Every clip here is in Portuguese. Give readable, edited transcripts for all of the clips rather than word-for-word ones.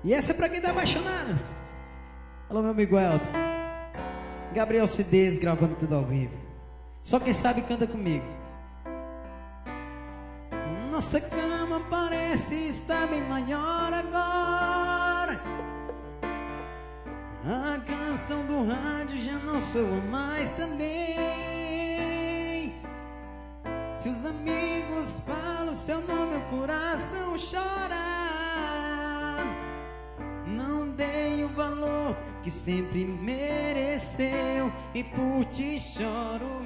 E essa é pra quem tá apaixonado. Alô, meu amigo Elton. Gabriel Cidez gravando tudo ao vivo. Só quem sabe canta comigo. Nossa cama parece estar bem maior agora. A canção do rádio já não soa mais também. Se os amigos falam seu nome, o coração chora. Não dei o valor que sempre mereceu e por ti choro.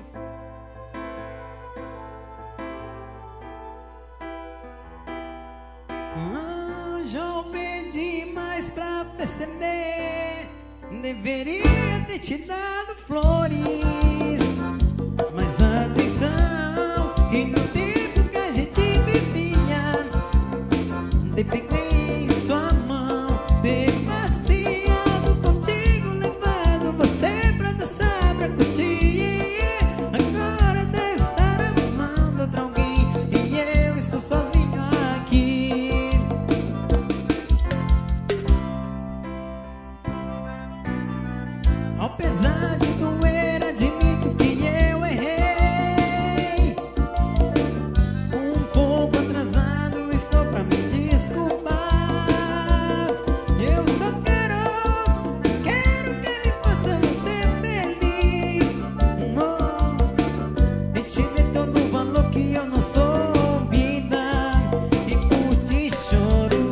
Já pedi mais pra perceber. Deveria ter te dado flores, mas atenção, e no tempo que a gente vivia, te peguei em sua mão, ter passeado contigo, levado você pra dançar, pra curtir. Agora deve estar amando outra alguém e eu estou sozinho aqui. Apesar de doer, admito que eu errei. Um pouco atrasado estou pra me desculpar. Eu só quero que ele faça você feliz. E te dê todo o valor que eu não sou vida e por ti choro.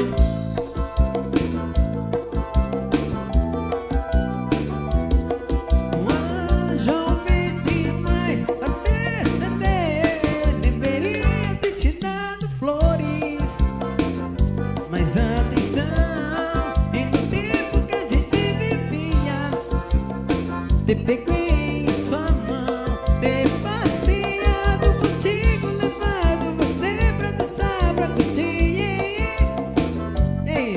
Já pedi mais pra perceber. Deveria ter te dado flores, mas atenção, e no tempo que a gente vivia, te peguei em sua mão, ter passeado contigo, levado você pra dançar, pra curtir. Ei.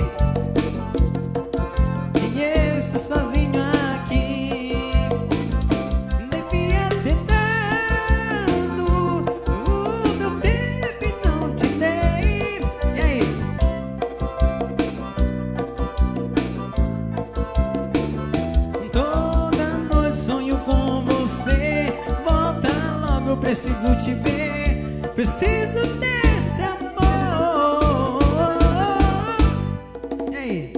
E eu estou sozinho aqui. Devia ter dado o meu tempo e não te dei. E aí? Toda noite sonho com você. Volta logo, eu preciso te ver. Preciso desse amor. E aí?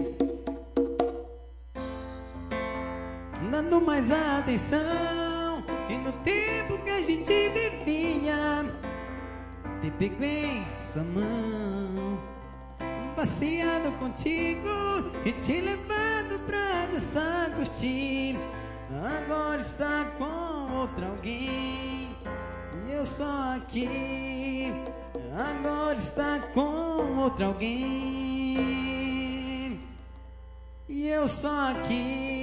Dando mais atenção, e no tempo que a gente vivia, te peguei em sua mão, passeado contigo e te levado pra dançar, curtir. Agora está com outra alguém e eu só aqui. Agora está com outra alguém e eu só aqui.